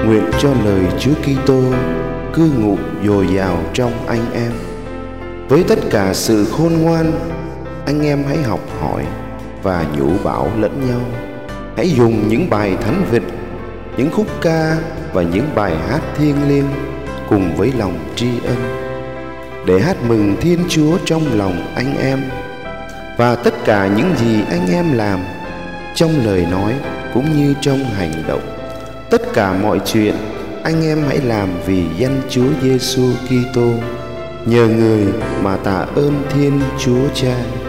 Nguyện cho lời Chúa Kitô cư ngụ dồi dào trong anh em. Với tất cả sự khôn ngoan, anh em hãy học hỏi và nhủ bảo lẫn nhau. Hãy dùng những bài thánh vịt, những khúc ca và những bài hát thiêng liêng cùng với lòng tri ân, để hát mừng Thiên Chúa trong lòng anh em. Và tất cả những gì anh em làm, trong lời nói cũng như trong hành động, tất cả mọi chuyện anh em hãy làm vì danh Chúa Giêsu Kitô, nhờ người mà tạ ơn Thiên Chúa Cha.